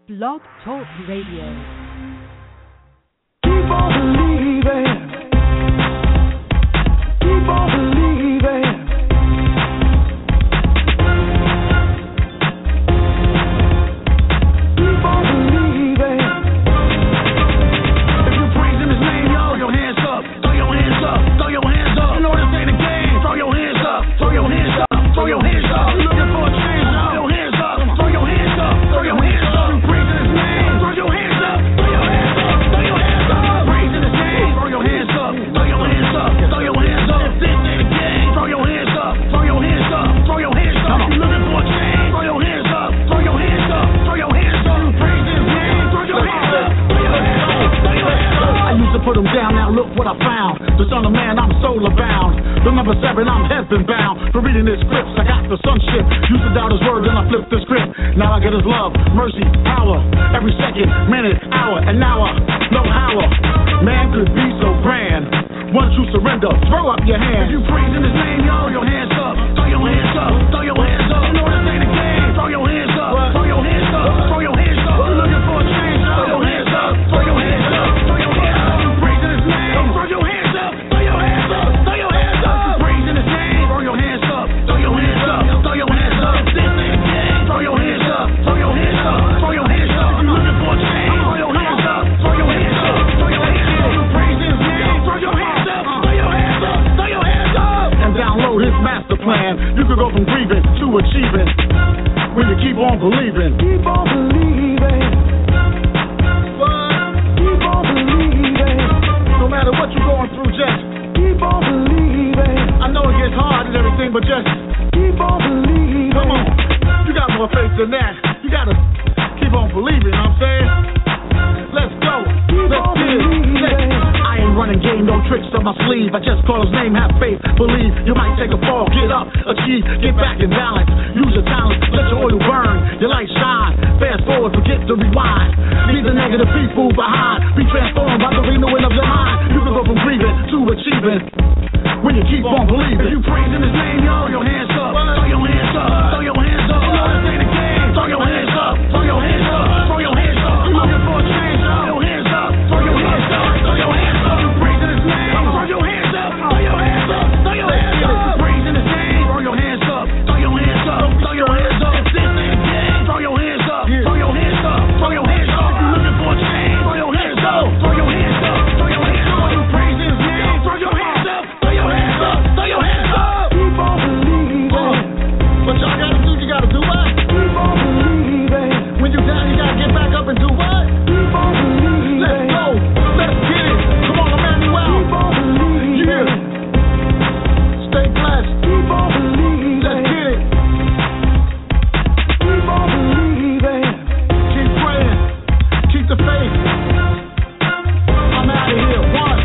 Blog Talk Radio. Keep on believing. Keep on believing. Keep on believing. If you're praising His name, yo, your hands up. Throw your hands up. Throw your hands up. You know this ain't a game. Throw your hands up. Throw your hands up. Throw your hands up. You're looking for a change, yo. Throw your hands up. Throw your hands up. Throw your hands up. You're praising His name. Throw your hands up. Throw your hands up. Throw your hands up. Praising His name. Throw your hands up. Throw your hands up. Throw your hands up. If this ain't a game, throw your hands up. Throw your hands up. Throw your hands up. You're looking for a change. Throw your hands up. Throw your hands up. Throw your hands up. You're praising His name. Throw your hands up. Throw your hands up. Throw your hands up. I used to put them down. Now look what I found. The Son of Man, I'm soul bound. The number 7, I'm heaven bound. For reading His scripts, I got the sonship. Used to doubt His word, then I flipped the script. Now I get His love, mercy, power. Every second, minute, hour, and now I know how a man could be so grand. Once you surrender, throw up your hands. If you praising His name, yo, your hands up. Throw your hands up. Throw your hands up. You know this ain't a game. Throw your hands up. Throw your hands up. Throw your hands up. You're looking for a change. Throw your hands up. Throw your hands up. Throw your hands up. You praising His name. Throw your hands up. Throw your hands up. Throw your hands up. You praising His name. Throw your hands up. Throw your hands up. Throw your hands up. If this ain't a game, throw your hands up. Throw your hands up. Throw your hands up. You looking for a change. Throw your hands up. Throw your hands up. Throw your hands up. You praising His name. Throw your hands up. Throw your hands up. Throw your hands up. And download His master plan. You can go from grieving to achieving when you keep on believing. Keep on believing. Keep on believing. No matter what you're going through, just keep on believing. I know it gets hard and everything, but just keep on believing. Come on, you got more faith than that. You gotta keep on believing, you know what I'm saying? Let's go. Let's get it. I ain't running game, no tricks up my sleeve. I just call His name, have faith, believe. You might take a fall, get up, achieve, get back in balance. Use your talent, let your oil burn, your light shine. Fast forward, forget to rewind. Leave the negative people behind. Be transformed by the renewing of your mind. You can go from grieving to achieving when you keep on believing. If you praising His name, yo, your hands up. Throw your hands up. Throw your hands up. You know this ain't a game. Throw your hands up. Throw your hands up. Throw your hands up. You looking for a change? Throw your hands up. Throw your hands up. Throw your hands up. You praising His name. Throw your hands up. Throw your hands up. Throw your hands up. You praising His name. Throw your hands up. Throw your hands up. Throw your hands up. If this ain't a game, throw your hands up. Throw your hands up. Throw your hands up. If you looking for a change, throw your hands up. Throw your hands up. Throw your hands up. You praising His name. Throw your hands up. Throw your hands up. Throw your hands up. Keep on believing. What y'all gotta do? You gotta do what? Keep on believing. When you down, you gotta get back up and do what? Keep on believing. Let's go. Let's get it. Come on, Emmanuel. Keep on believing. Yeah. Stay blessed. Keep on believing. Let's get it. Keep on believing. Keep praying. Keep the faith. I'm out of here. One.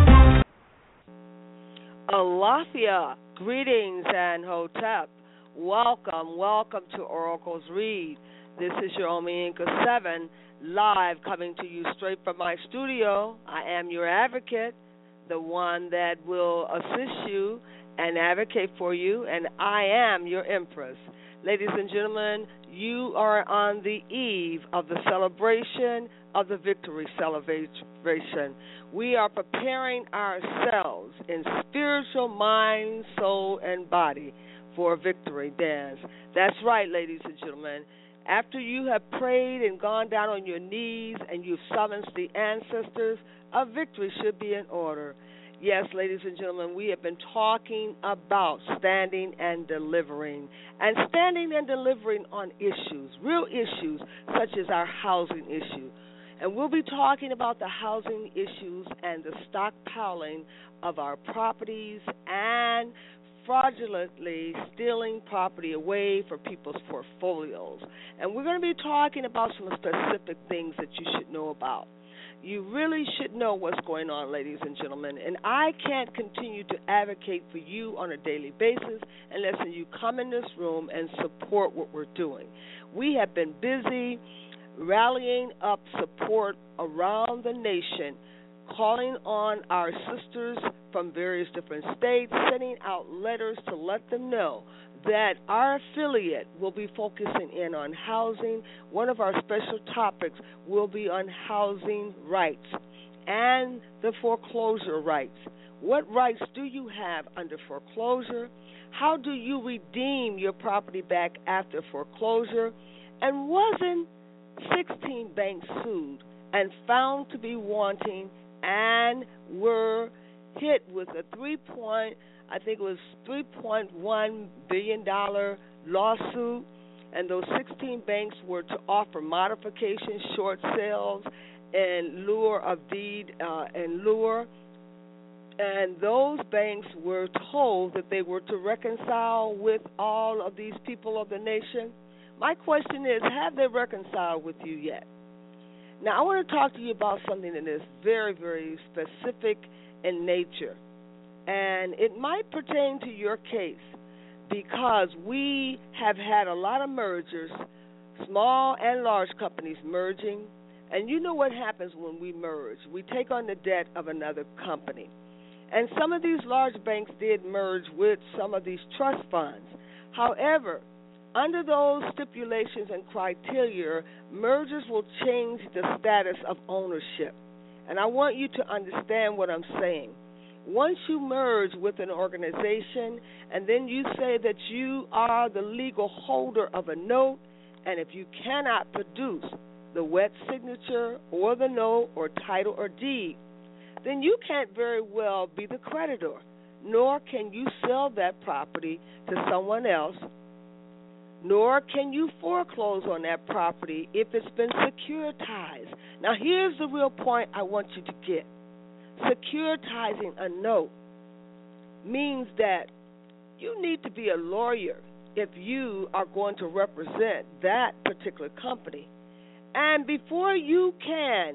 Alafia, greetings and Hotep. Welcome to Oracles Read. This is your Omiinka 7, live coming to you straight from my studio. I am your advocate, the one that will assist you and advocate for you, and I am your Empress. Ladies and gentlemen, you are on the eve of the celebration of the victory celebration. We are preparing ourselves in spiritual, mind, soul, and body for a victory dance. That's right, ladies and gentlemen. After you have prayed and gone down on your knees and you've summoned the ancestors, a victory should be in order. Yes, ladies and gentlemen, we have been talking about standing and delivering on issues, real issues, such as our housing issue. And we'll be talking about the housing issues and the stockpiling of our properties and fraudulently stealing property away for people's portfolios. And we're going to be talking about some specific things that you should know about. You really should know what's going on, ladies and gentlemen. And I can't continue to advocate for you on a daily basis unless you come in this room and support what we're doing. We have been busy rallying up support around the nation, calling on our sisters from various different states, sending out letters to let them know that our affiliate will be focusing in on housing. One of our special topics will be on housing rights and the foreclosure rights. What rights do you have under foreclosure? How do you redeem your property back after foreclosure? And wasn't 16 banks sued and found to be wanting and were hit with a $3.1 billion lawsuit, and those 16 banks were to offer modifications, short sales, in lieu of deed and lure. And those banks were told that they were to reconcile with all of these people of the nation. My question is, have they reconciled with you yet? Now, I want to talk to you about something that is very, very specific in nature. And it might pertain to your case because we have had a lot of mergers, small and large companies merging. And you know what happens when we merge. We take on the debt of another company. And some of these large banks did merge with some of these trust funds. However, under those stipulations and criteria, mergers will change the status of ownership. And I want you to understand what I'm saying. Once you merge with an organization and then you say that you are the legal holder of a note, and if you cannot produce the wet signature or the note or title or deed, then you can't very well be the creditor, nor can you sell that property to someone else, nor can you foreclose on that property if it's been securitized. Now, here's the real point I want you to get. Securitizing a note means that you need to be a lawyer if you are going to represent that particular company. And before you can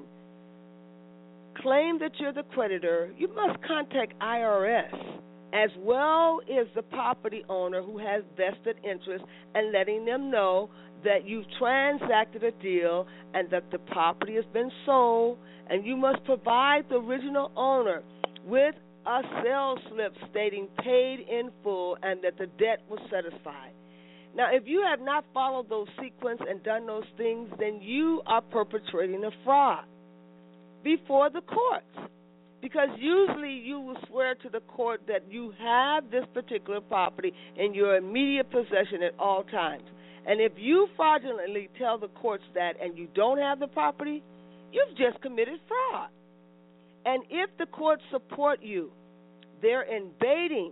claim that you're the creditor, you must contact IRS as well as the property owner who has vested interest, and letting them know that you've transacted a deal and that the property has been sold, and you must provide the original owner with a sales slip stating paid in full and that the debt was satisfied. Now, if you have not followed those sequence and done those things, then you are perpetrating a fraud before the courts, because usually you will swear to the court that you have this particular property in your immediate possession at all times. And if you fraudulently tell the courts that and you don't have the property, you've just committed fraud. And if the courts support you, they're invading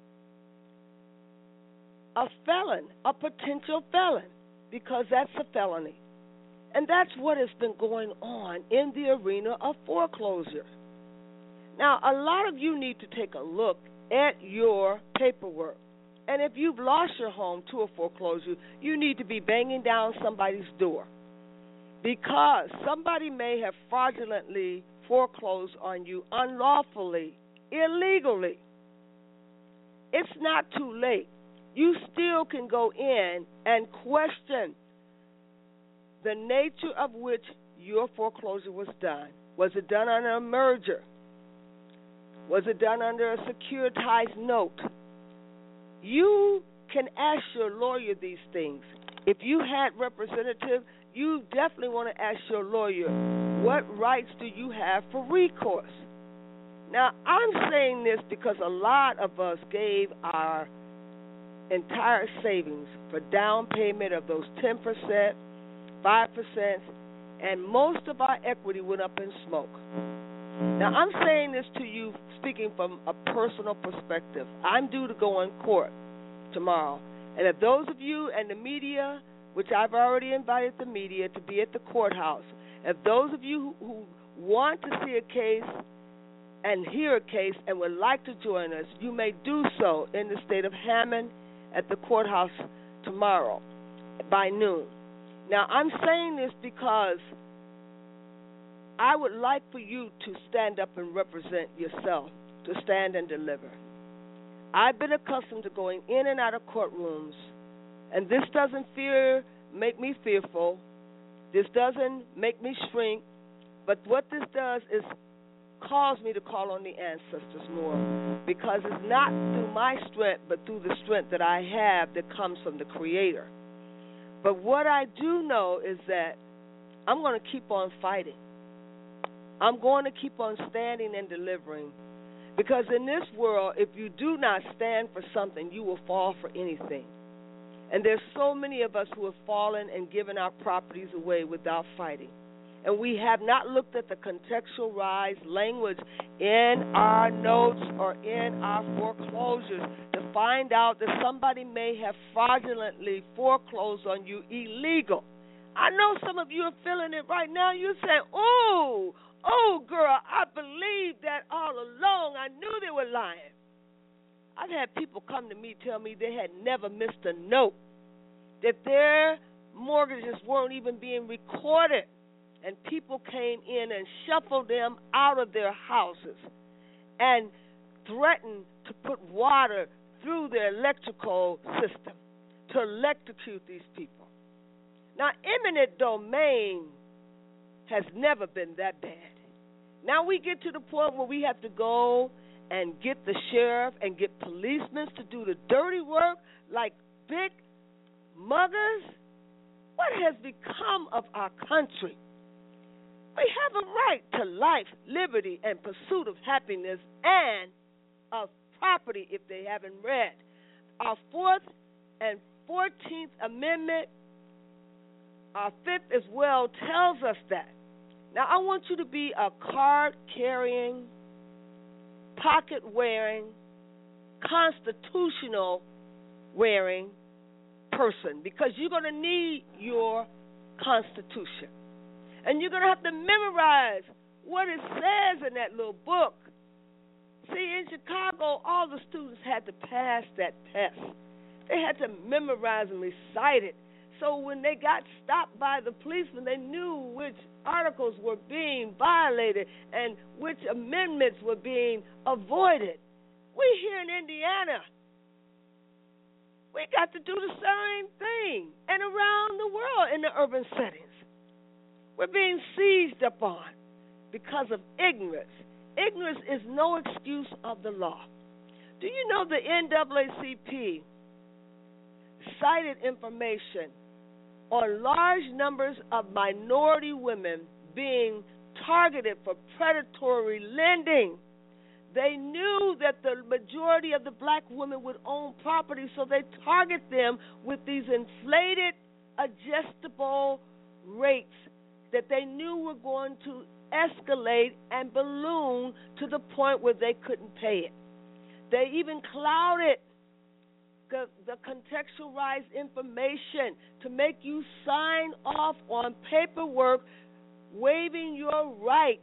a felon, a potential felon, because that's a felony. And that's what has been going on in the arena of foreclosure. Now, a lot of you need to take a look at your paperwork. And if you've lost your home to a foreclosure, you need to be banging down somebody's door, because somebody may have fraudulently foreclosed on you unlawfully, illegally. It's not too late. You still can go in and question the nature of which your foreclosure was done. Was it done under a merger? Was it done under a securitized note? You can ask your lawyer these things. If you had representative, you definitely want to ask your lawyer, what rights do you have for recourse? Now, I'm saying this because a lot of us gave our entire savings for down payment of those 10%, 5%, and most of our equity went up in smoke. Now, I'm saying this to you speaking from a personal perspective. I'm due to go in court tomorrow. And if those of you and the media, which I've already invited the media to be at the courthouse, if those of you who want to see a case and hear a case and would like to join us, you may do so in the state of Hammond at the courthouse tomorrow by noon. Now, I'm saying this because I would like for you to stand up and represent yourself, to stand and deliver. I've been accustomed to going in and out of courtrooms, and this doesn't make me fearful. This doesn't make me shrink. But what this does is caused me to call on the ancestors more, because it's not through my strength, but through the strength that I have that comes from the Creator. But what I do know is that I'm going to keep on fighting. I'm going to keep on standing and delivering, because in this world, if you do not stand for something, you will fall for anything. And there's so many of us who have fallen and given our properties away without fighting. And we have not looked at the contextualized language in our notes or in our foreclosures to find out that somebody may have fraudulently foreclosed on you illegal. I know some of you are feeling it right now. You're saying, oh, girl, I believed that all along. I knew they were lying. I've had people come to me tell me they had never missed a note, that their mortgages weren't even being recorded, and people came in and shuffled them out of their houses and threatened to put water through their electrical system to electrocute these people. Now, eminent domain has never been that bad. Now we get to the point where we have to go and get the sheriff and get policemen to do the dirty work like big muggers. What has become of our country? We have a right to life, liberty, and pursuit of happiness and of property, if they haven't read. Our 4th and 14th Amendment, our 5th as well, tells us that. Now, I want you to be a card-carrying, pocket-wearing, constitutional-wearing person, because you're going to need your Constitution. And you're going to have to memorize what it says in that little book. See, in Chicago, all the students had to pass that test. They had to memorize and recite it. So when they got stopped by the policemen, they knew which articles were being violated and which amendments were being avoided. We here in Indiana, we got to do the same thing. And around the world in the urban settings, we're being seized upon because of ignorance. Ignorance is no excuse of the law. Do you know the NAACP cited information on large numbers of minority women being targeted for predatory lending? They knew that the majority of the black women would own property, so they target them with these inflated, adjustable rates that they knew were going to escalate and balloon to the point where they couldn't pay it. They even clouded the contextualized information to make you sign off on paperwork waiving your right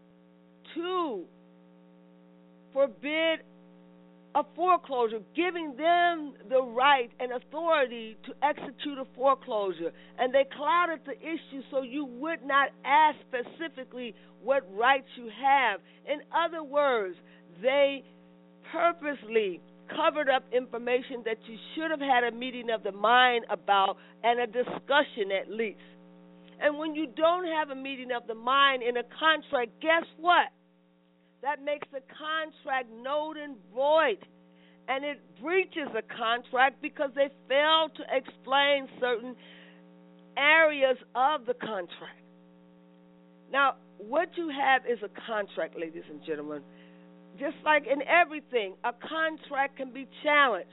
to forbid a foreclosure, giving them the right and authority to execute a foreclosure. And they clouded the issue so you would not ask specifically what rights you have. In other words, they purposely covered up information that you should have had a meeting of the mind about and a discussion at least. And when you don't have a meeting of the mind in a contract, guess what? That makes the contract null and void, and it breaches a contract because they fail to explain certain areas of the contract. Now, what you have is a contract, ladies and gentlemen. Just like in everything, a contract can be challenged.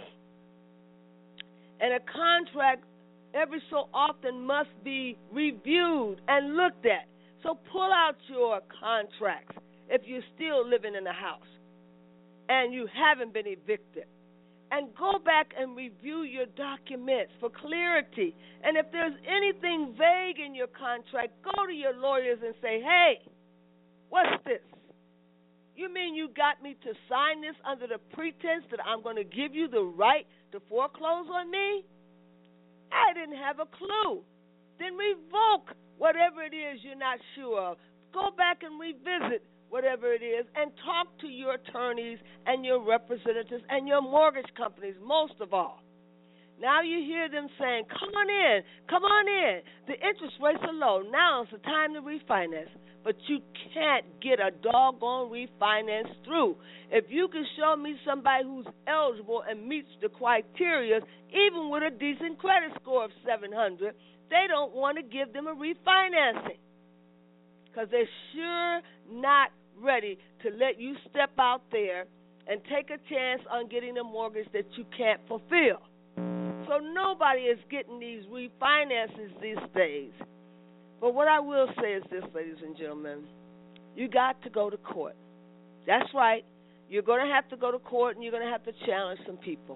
And a contract every so often must be reviewed and looked at. So pull out your contracts if you're still living in a house and you haven't been evicted. And go back and review your documents for clarity. And if there's anything vague in your contract, go to your lawyers and say, hey, what's this? You mean you got me to sign this under the pretense that I'm going to give you the right to foreclose on me? I didn't have a clue. Then revoke whatever it is you're not sure of. Go back and revisit whatever it is and talk to your attorneys and your representatives and your mortgage companies most of all. Now you hear them saying, come on in, come on in. The interest rates are low. Now is the time to refinance. But you can't get a doggone refinance through. If you can show me somebody who's eligible and meets the criteria, even with a decent credit score of 700, they don't want to give them a refinancing because they're sure not ready to let you step out there and take a chance on getting a mortgage that you can't fulfill. So nobody is getting these refinances these days. But what I will say is this, ladies and gentlemen, you got to go to court. That's right. You're going to have to go to court and you're going to have to challenge some people.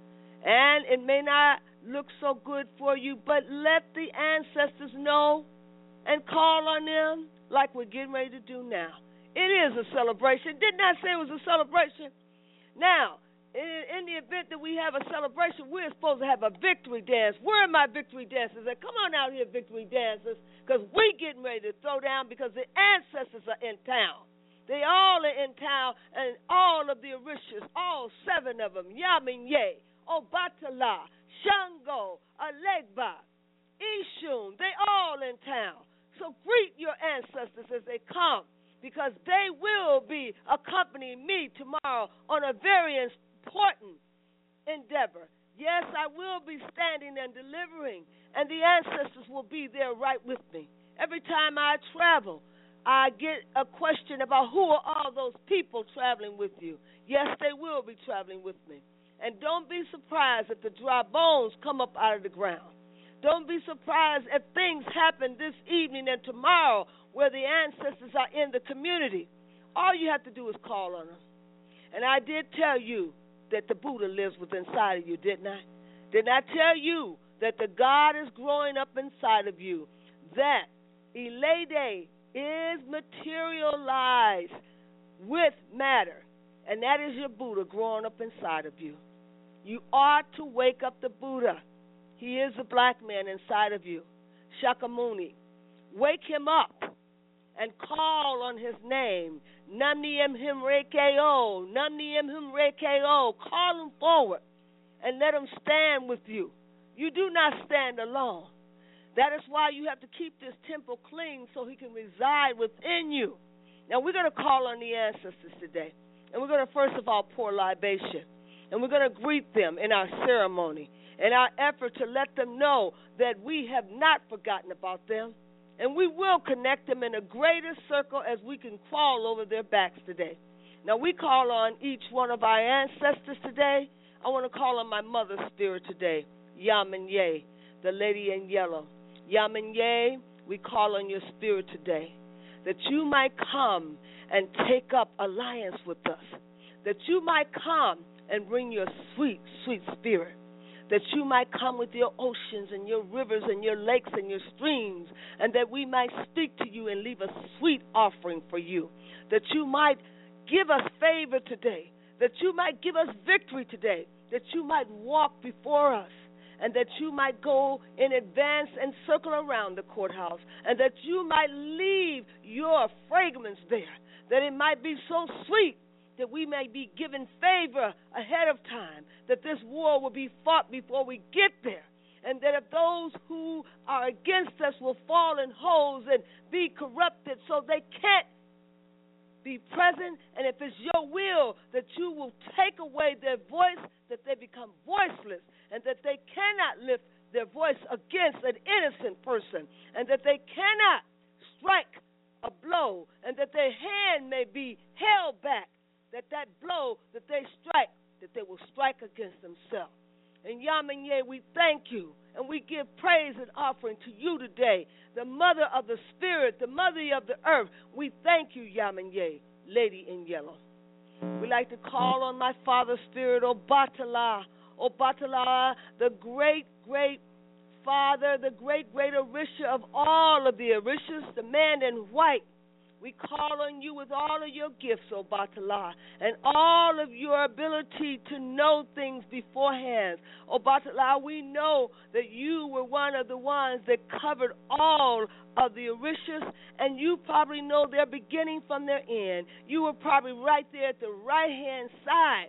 And it may not look so good for you, but let the ancestors know and call on them like we're getting ready to do now. It is a celebration. Didn't I say it was a celebration? Now, in the event that we have a celebration, we're supposed to have a victory dance. Where are my victory dancers? Come on out here, victory dancers, because we're getting ready to throw down because the ancestors are in town. They all are in town, and all of the Orishas, all 7 of them, Yaminye, Obatala, Shango, Alegba, Ishun, they all in town. So greet your ancestors as they come, because they will be accompanying me tomorrow on a very important endeavor. Yes, I will be standing and delivering, and the ancestors will be there right with me. Every time I travel, I get a question about who are all those people traveling with you. Yes, they will be traveling with me. And don't be surprised if the dry bones come up out of the ground. Don't be surprised if things happen this evening and tomorrow where the ancestors are in the community. All you have to do is call on them. And I did tell you that the Buddha lives within inside of you, didn't I? Didn't I tell you that the God is growing up inside of you? That Elede is materialized with matter. And that is your Buddha growing up inside of you. You ought to wake up the Buddha. He is the black man inside of you, Shakyamuni. Wake him up and call on his name. Namniem him rekeo, namniem him rekeo. Call him forward and let him stand with you. You do not stand alone. That is why you have to keep this temple clean so he can reside within you. Now we're going to call on the ancestors today. And we're going to first of all pour libation. And we're going to greet them in our ceremony, in our effort to let them know that we have not forgotten about them. And we will connect them in a greater circle as we can crawl over their backs today. Now, we call on each one of our ancestors today. I want to call on my mother spirit today, Yaminye, the lady in yellow. Yaminye, we call on your spirit today, that you might come and take up alliance with us, that you might come and bring your sweet, sweet spirit, that you might come with your oceans and your rivers and your lakes and your streams, and that we might speak to you and leave a sweet offering for you, that you might give us favor today, that you might give us victory today, that you might walk before us, and that you might go in advance and circle around the courthouse, and that you might leave your fragrance there, that it might be so sweet that we may be given favor ahead of time, that this war will be fought before we get there, and that if those who are against us will fall in holes and be corrupted so they can't be present, and if it's your will that you will take away their voice, that they become voiceless, and that they cannot lift their voice against an innocent person, and that they cannot strike a blow, and that their hand may be held back, that blow that they strike, that they will strike against themselves. And Yaminye, we thank you, and we give praise and offering to you today, the mother of the spirit, the mother of the earth. We thank you, Yaminye, lady in yellow. We like to call on my father's spirit, Obatala, Obatala, the great, great father, the great, great Orisha of all of the Orishas, the man in white. We call on you with all of your gifts, Obatala, and all of your ability to know things beforehand. Obatala, we know that you were one of the ones that covered all of the Orishas, and you probably know their beginning from their end. You were probably right there at the right-hand side.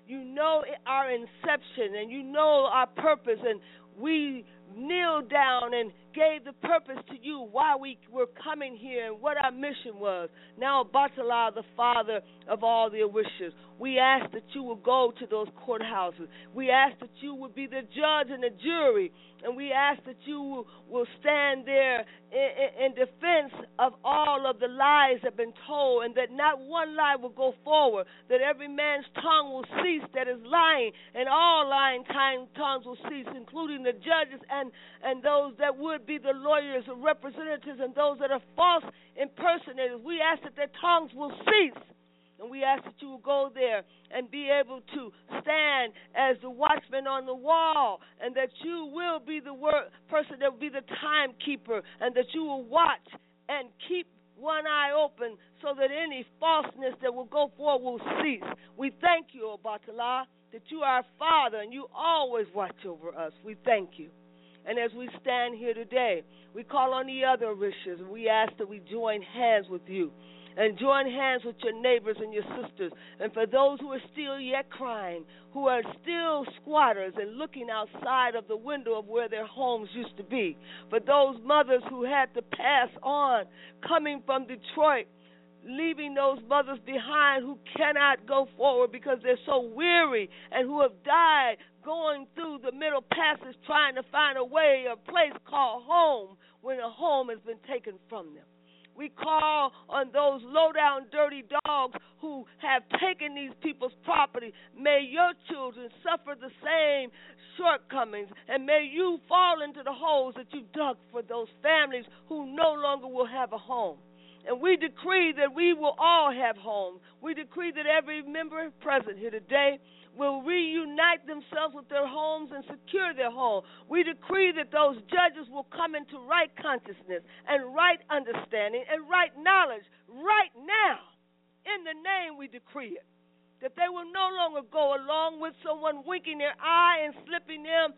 You know our inception, and you know our purpose, and we kneeled down and gave the purpose to you, why we were coming here and what our mission was. Now, Obatala, the father of all the wishes, we ask that you will go to those courthouses. We ask that you would be the judge and the jury, and we ask that you will stand there in defense of all of the lies that have been told, and that not one lie will go forward, that every man's tongue will cease that is lying, and all lying tongues will cease, including the judges and those that would be the lawyers and representatives and those that are false impersonators. We ask that their tongues will cease. And we ask that you will go there and be able to stand as the watchman on the wall, and that you will be the person that will be the timekeeper, and that you will watch and keep one eye open so that any falseness that will go forward will cease. We thank you, Obatala, that you are our Father and you always watch over us. We thank you. And as we stand here today, we call on the other wishes, and we ask that we join hands with you and join hands with your neighbors and your sisters. And for those who are still yet crying, who are still squatters and looking outside of the window of where their homes used to be, for those mothers who had to pass on coming from Detroit, leaving those mothers behind who cannot go forward because they're so weary, and who have died going through the Middle Passage trying to find a way, a place called home, when a home has been taken from them. We call on those low-down, dirty dogs who have taken these people's property. May your children suffer the same shortcomings, and may you fall into the holes that you dug for those families who no longer will have a home. And we decree that we will all have homes. We decree that every member present here today will reunite themselves with their homes and secure their home. We decree that those judges will come into right consciousness and right understanding and right knowledge right now. In the name we decree it. That they will no longer go along with someone winking their eye and slipping them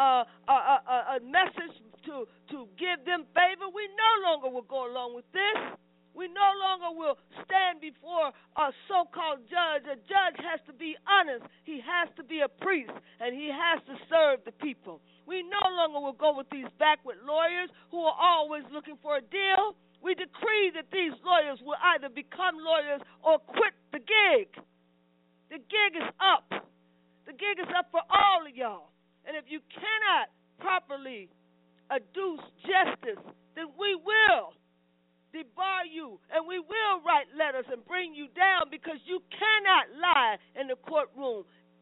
a message to give them favor. We no longer will go along with this. We no longer will stand before a so-called judge. A judge has to be honest. He has to be a priest, and he has to serve the people. We no longer will go with these backward lawyers who are always looking for a deal. We decree that these lawyers will either become lawyers or quit the gig. The gig is up. The gig is up for all of y'all. And if you cannot properly adduce justice, then we will debar you, and we will write letters and bring you down, because you cannot lie in the courtroom.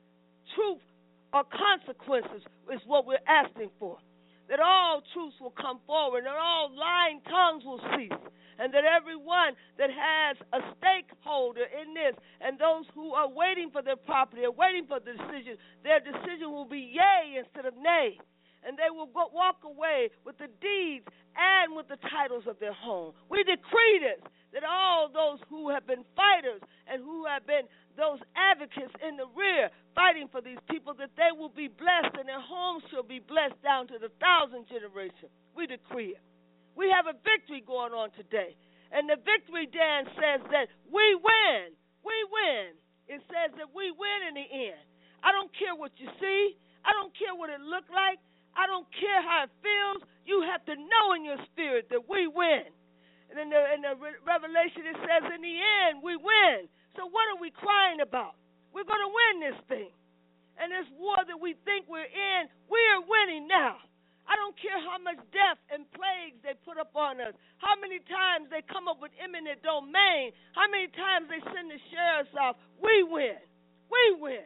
Truth or consequences is what we're asking for. That all truths will come forward, and all lying tongues will cease, and that everyone that has a stakeholder in this, and those who are waiting for their property or waiting for the decision, their decision will be yea instead of nay. And they will walk away with the deeds and with the titles of their home. We decree this, that all those who have been fighters and who have been those advocates in the rear fighting for these people, that they will be blessed and their homes shall be blessed down to the 1,000th generation. We decree it. We have a victory going on today. And the victory dance says that we win. We win. It says that we win in the end. I don't care what you see. I don't care what it looked like. I don't care how it feels. You have to know in your spirit that we win. And in the Revelation it says in the end we win. So what are we crying about? We're going to win this thing. And this war that we think we're in, we are winning now. I don't care how much death and plagues they put up on us, how many times they come up with eminent domain, how many times they send the sheriffs off. We win. We win.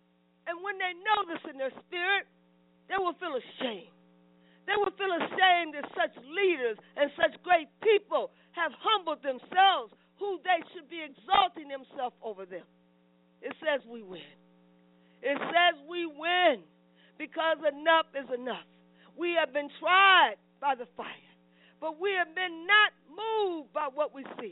And when they know this in their spirit, they will feel ashamed. They will feel ashamed that such leaders and such great people have humbled themselves, who they should be exalting themselves over them. It says we win. It says we win because enough is enough. We have been tried by the fire, but we have been not moved by what we see.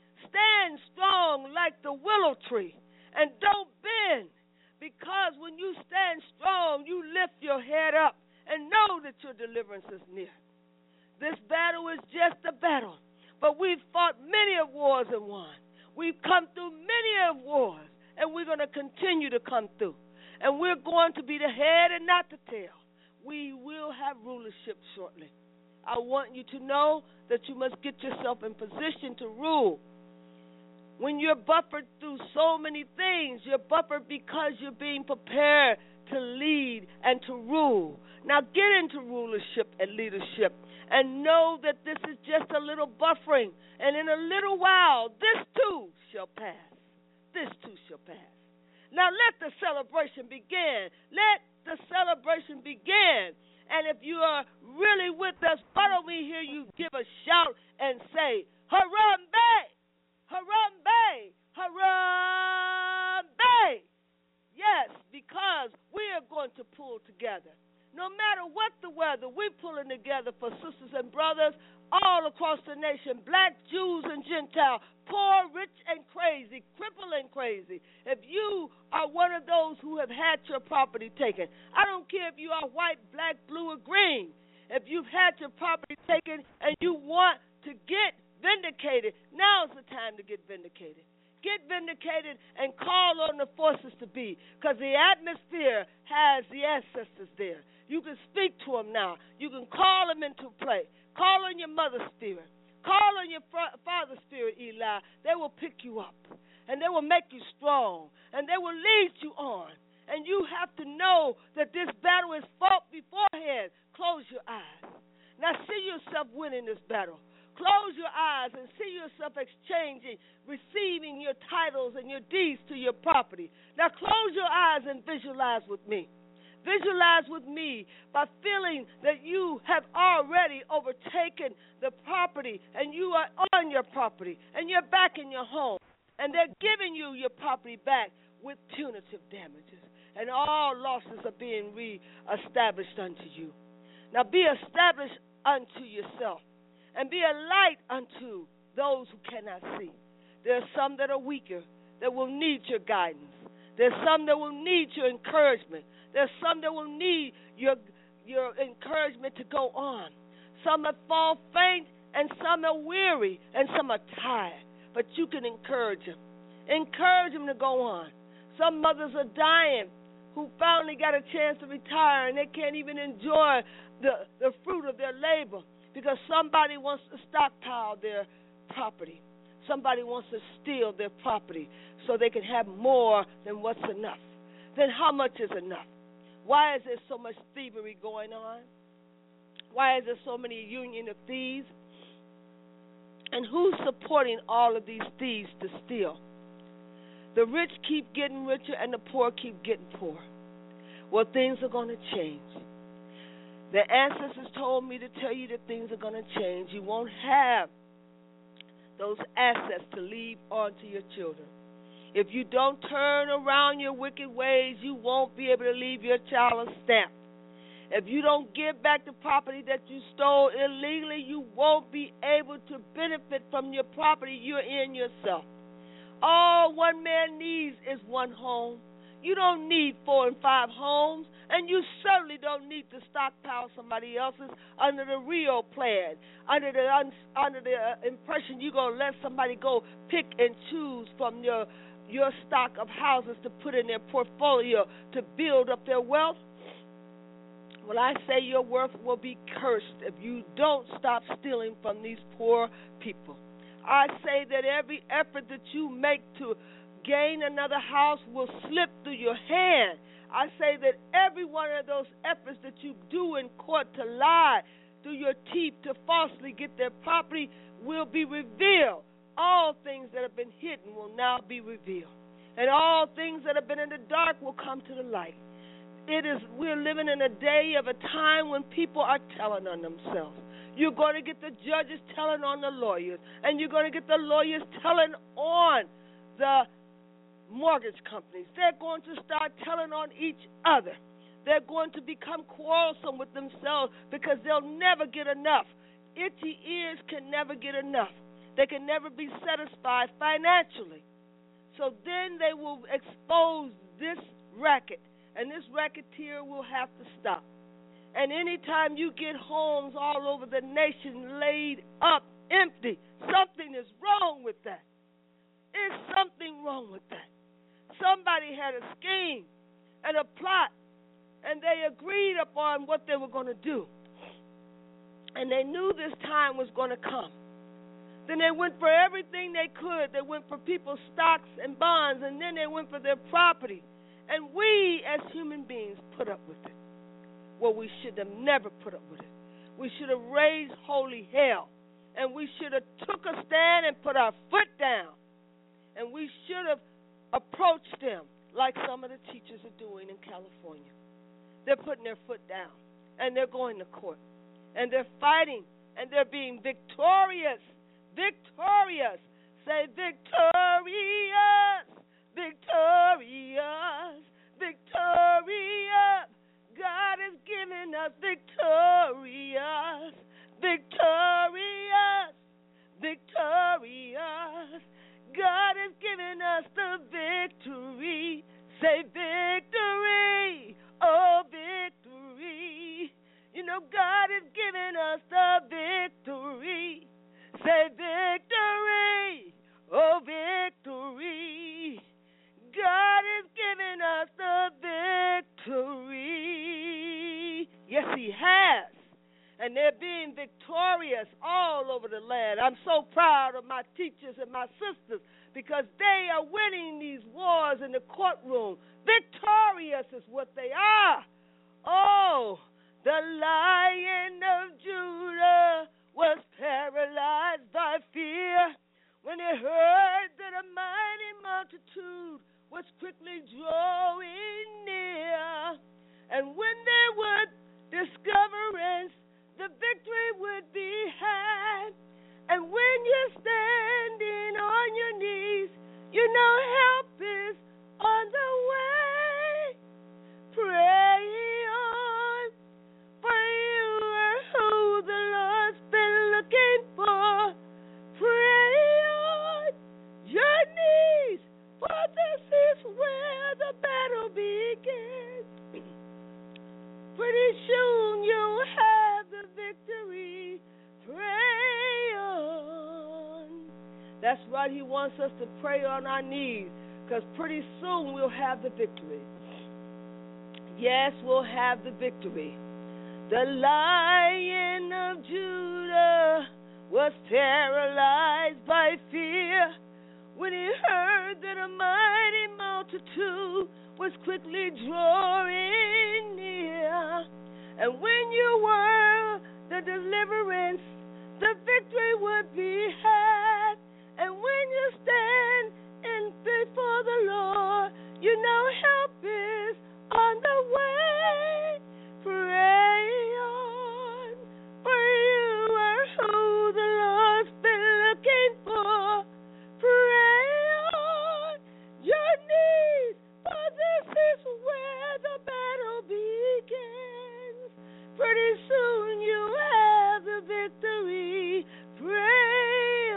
Stand strong like the willow tree and don't bend. Because when you stand strong, you lift your head up and know that your deliverance is near. This battle is just a battle, but we've fought many of wars and won. We've come through many of wars, and and we're going to continue to come through. And we're going to be the head and not the tail. We will have rulership shortly. I want you to know that you must get yourself in position to rule. When you're buffered through so many things, you're buffered because you're being prepared to lead and to rule. Now get into rulership and leadership and know that this is just a little buffering. And in a little while, this too shall pass. This too shall pass. Now let the celebration begin. Let the celebration begin. And if you are really with us, why don't we hear you give a shout and say, Harambe! Harambe! Harambe! Yes, because we are going to pull together. No matter what the weather, we're pulling together for sisters and brothers all across the nation, black, Jews, and Gentile, poor, rich, and crazy, crippled and crazy. If you are one of those who have had your property taken, I don't care if you are white, black, blue, or green. If you've had your property taken and you want to get vindicated, now's the time to get vindicated. Get vindicated and call on the forces to be, because the atmosphere has the ancestors there. You can speak to them now. You can call them into play. Call on your mother's spirit. Call on your father's spirit, Eli. They will pick you up, and they will make you strong, and they will lead you on. And you have to know that this battle is fought beforehand. Close your eyes. Now see yourself winning this battle. Close your eyes and see yourself exchanging, receiving your titles and your deeds to your property. Now close your eyes and visualize with me. Visualize with me by feeling that you have already overtaken the property and you are on your property and you're back in your home. And they're giving you your property back with punitive damages. And all losses are being reestablished unto you. Now be established unto yourself. And be a light unto those who cannot see. There are some that are weaker that will need your guidance. There's some that will need your encouragement. There's some that will need your encouragement to go on. Some that fall faint, and some are weary, and some are tired. But you can encourage them. Encourage them to go on. Some mothers are dying who finally got a chance to retire, and they can't even enjoy the fruit of their labor, because somebody wants to stockpile their property. Somebody wants to steal their property so they can have more than what's enough. Then how much is enough? Why is there so much thievery going on? Why is there so many union of thieves? And who's supporting all of these thieves to steal? The rich keep getting richer and the poor keep getting poor. Well, things are going to change. The ancestors told me to tell you that things are going to change. You won't have those assets to leave on to your children. If you don't turn around your wicked ways, you won't be able to leave your child a stamp. If you don't give back the property that you stole illegally, you won't be able to benefit from your property you're in yourself. All one man needs is one home. You don't need 4 and 5 homes, and you certainly don't need to stockpile somebody else's under the Rio plan, under the impression you're going to let somebody go pick and choose from your stock of houses to put in their portfolio to build up their wealth. Well, I say your worth will be cursed if you don't stop stealing from these poor people. I say that every effort that you make to gain another house will slip through your hand. I say that every one of those efforts that you do in court to lie through your teeth to falsely get their property will be revealed. All things that have been hidden will now be revealed. And all things that have been in the dark will come to the light. We're living in a day of a time when people are telling on themselves. You're going to get the judges telling on the lawyers, and you're going to get the lawyers telling on the mortgage companies. They're going to start telling on each other. They're going to become quarrelsome with themselves because they'll never get enough. Itchy ears can never get enough. They can never be satisfied financially. So then they will expose this racket, and this racketeer will have to stop. And anytime you get homes all over the nation laid up empty, something is wrong with that. There's something wrong with that. somebody had a scheme and a plot, and they agreed upon what they were going to do. And they knew this time was going to come. Then they went for everything they could. They went for people's stocks and bonds, and then they went for their property. And we, as human beings, put up with it. Well, we should have never put up with it. We should have raised holy hell. And we should have took a stand and put our foot down. And we should have approached them like some of the teachers are doing in California. They're putting their foot down, and they're going to court. And they're fighting, and they're being victorious. Victorious. Say victorious. Victorious. Victorious. God has given us victorious. Victorious. Victorious. God has given us the victory. Say victory. Oh, victory. You know, God has given us the victory. Say victory. Oh, victory. God has given us the victory. Yes, He has. And they're being victorious all over the land. I'm so proud of my teachers and my sisters because they are winning these wars in the courtroom. Victorious is what they are. Oh, the Lion of Judah was paralyzed by fear when he heard that a mighty multitude was quickly drawing near. And when they would discover the victory would be had. And when you're standing on your knees, you know help is on the way. Pray on, for you are who the Lord's been looking for. Pray on your knees, for this is where the battle begins. Pretty soon you'll have the victory. Pray on. That's right, He wants us to pray on our knees, because pretty soon we'll have the victory. Yes, we'll have the victory. The Lion of Judah was paralyzed by fear when he heard that a mighty multitude was quickly drawing near. And when you were the deliverance, the victory would be had. And when you stand in before the Lord, you know help is on the way. Pray on, for you are who the Lord's been looking for. Pray on your knees, for this is where the battle begins. Pretty soon you have the victory. Pray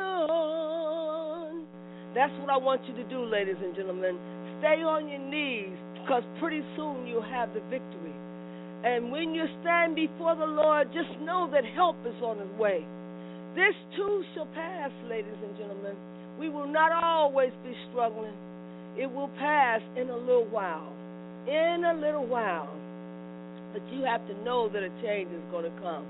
on. That's what I want you to do, ladies and gentlemen. Stay on your knees, because pretty soon you'll have the victory. And when you stand before the Lord, just know that help is on its way. This too shall pass, ladies and gentlemen. We will not always be struggling. It will pass in a little while. In a little while. But you have to know that a change is going to come.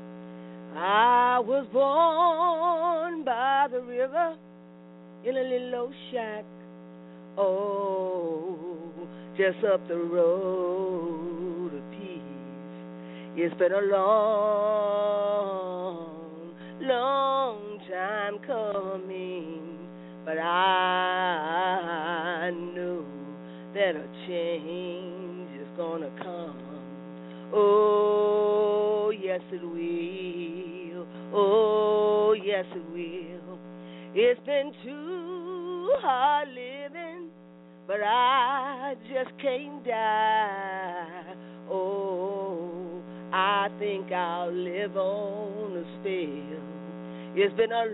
I was born by the river in a little old shack. Oh, just up the road of peace. It's been a long, long time coming, but I knew that a change is gonna come. Oh, yes it will. Oh, yes it will. It's been too hard living, but I just can't die. Oh, I think I'll live on a spell. It's been a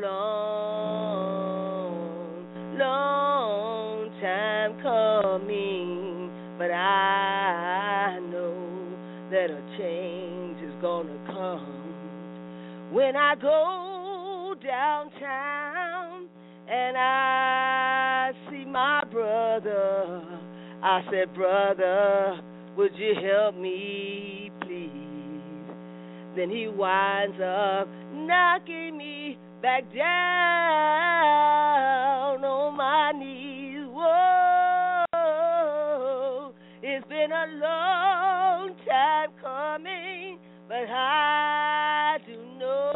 long, long time coming, but I know that a change is gonna come. When I go downtown and I see my brother brother. I said, brother, would you help me, please? Then he winds up knocking me back down on my knees. Whoa, it's been a long time coming, but I do know,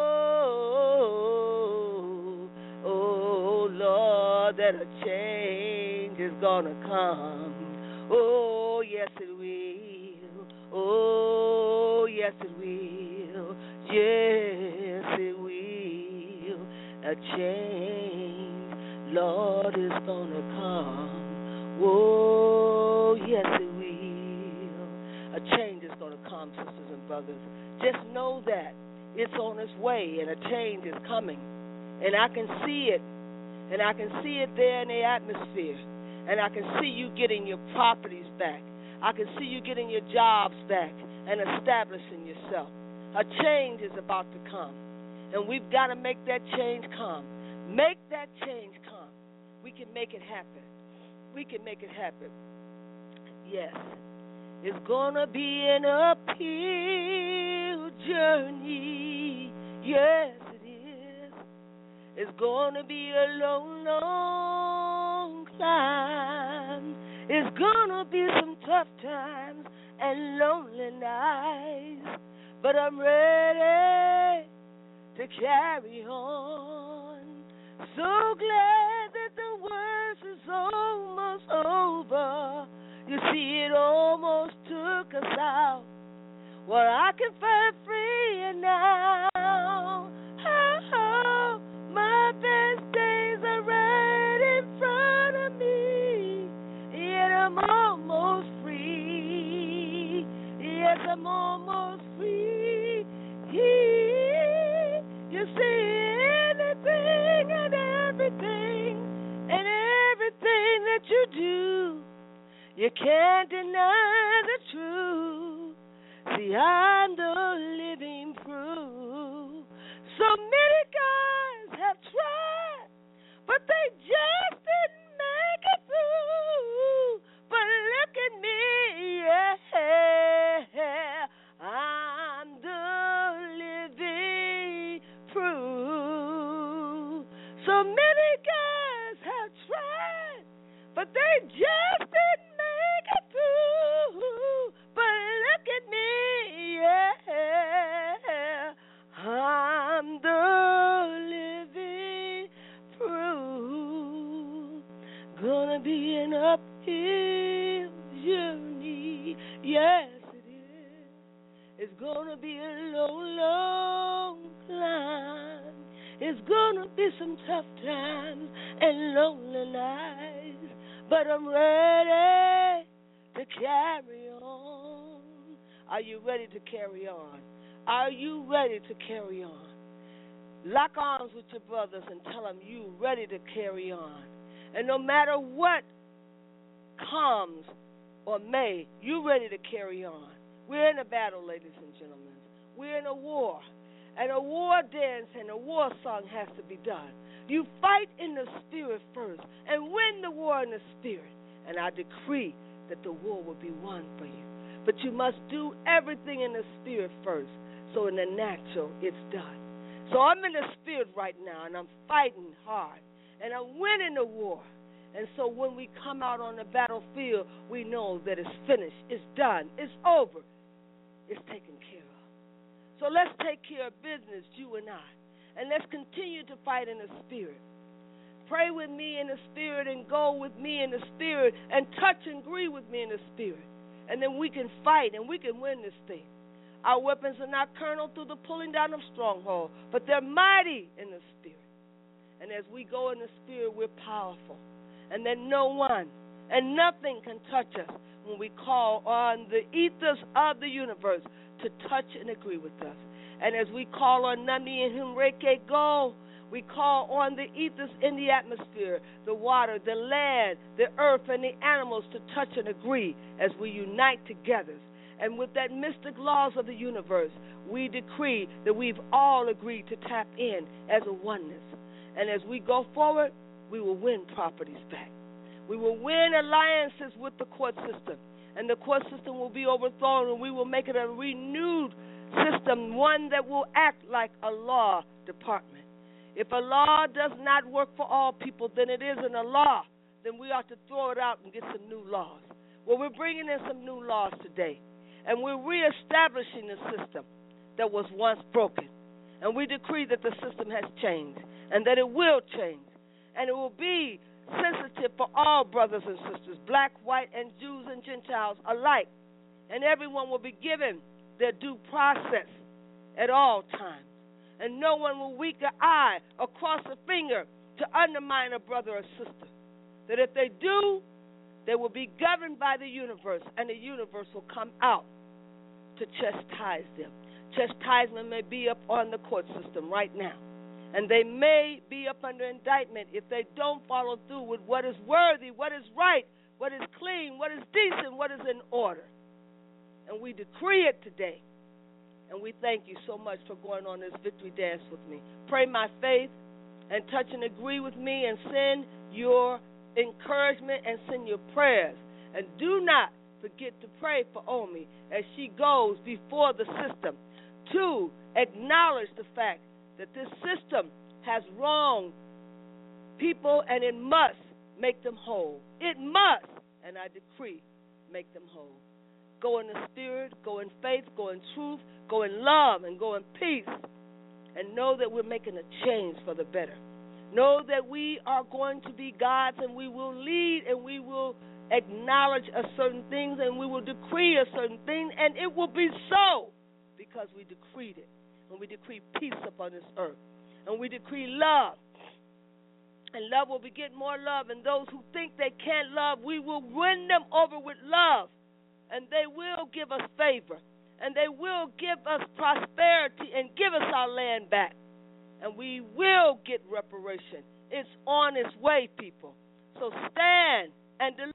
oh Lord, that a change is gonna come. Oh, yes it will. Oh, yes it will. Yes it will. A change, Lord, is gonna come. Oh, yes it will. A change is gonna come, sisters and brothers. Just know that it's on its way, and a change is coming. And I can see it. And I can see it there in the atmosphere. And I can see you getting your properties back. I can see you getting your jobs back and establishing yourself. A change is about to come. And we've got to make that change come. Make that change come. We can make it happen. We can make it happen. Yes. It's going to be an uphill journey. Yes, it is. It's going to be a long, long climb. It's going to be some tough times and lonely nights. But I'm ready to carry on. So glad that the worst is almost over. You see, it almost took us out. Well, I can find free now. Oh, my best days are right in front of me. Yet I'm almost free. Yes, I'm almost free. You see, anything and everything that you do, you can't deny the truth. See, I'm the living proof. So many guys have tried, but they just didn't make it through. But look at me, yeah, I'm the living proof. So many guys have tried, but they just didn't make it through. But look at me, yeah, I'm the living proof. Gonna be an uphill journey, yes it is. It's gonna be a long, long climb. It's gonna be some tough times and lonely nights. But I'm ready to carry on. Are you ready to carry on? Are you ready to carry on? Lock arms with your brothers and tell them you ready to carry on. And no matter what comes or may, you ready to carry on. We're in a battle, ladies and gentlemen. We're in a war. And a war dance and a war song has to be done. You fight in the spirit first and win the war in the spirit. And I decree that the war will be won for you. But you must do everything in the spirit first. So in the natural, it's done. So I'm in the spirit right now, and I'm fighting hard. And I'm winning the war. And so when we come out on the battlefield, we know that it's finished. It's done. It's over. It's taken care of. So let's take care of business, you and I. And let's continue to fight in the spirit. Pray with me in the spirit and go with me in the spirit and touch and agree with me in the spirit. And then we can fight and we can win this thing. Our weapons are not carnal through the pulling down of stronghold, but they're mighty in the spirit. And as we go in the spirit, we're powerful. And then no one and nothing can touch us when we call on the ethers of the universe to touch and agree with us. And as we call on Nami and Humreke Go, we call on the ethers in the atmosphere, the water, the land, the earth, and the animals to touch and agree as we unite together. And with that mystic laws of the universe, we decree that we've all agreed to tap in as a oneness. And as we go forward, we will win properties back. We will win alliances with the court system, and the court system will be overthrown, and we will make it a renewed system, one that will act like a law department. If a law does not work for all people, then it isn't a law. Then we ought to throw it out and get some new laws. Well, we're bringing in some new laws today, and we're reestablishing the system that was once broken. And we decree that the system has changed and that it will change. And it will be sensitive for all brothers and sisters, black, white, and Jews and Gentiles alike. And everyone will be given their due process at all times. And no one will wink an eye or cross a finger to undermine a brother or sister. That if they do, they will be governed by the universe, and the universe will come out to chastise them. Chastisement may be up on the court system right now, and they may be up under indictment if they don't follow through with what is worthy, what is right, what is clean, what is decent, what is in order. And we decree it today, and we thank you so much for going on this victory dance with me. Pray my faith and touch and agree with me, and send your encouragement and send your prayers. And do not forget to pray for Omi as she goes before the system to acknowledge the fact that this system has wronged people, and it must make them whole. It must, and I decree, make them whole. Go in the spirit, go in faith, go in truth, go in love, and go in peace, and know that we're making a change for the better. Know that we are going to be gods, and we will lead, and we will acknowledge a certain things, and we will decree a certain thing, and it will be so because we decreed it. And we decree peace upon this earth. And we decree love. And love will beget more love. And those who think they can't love, we will win them over with love. And they will give us favor. And they will give us prosperity and give us our land back. And we will get reparation. It's on its way, people. So stand and deliver.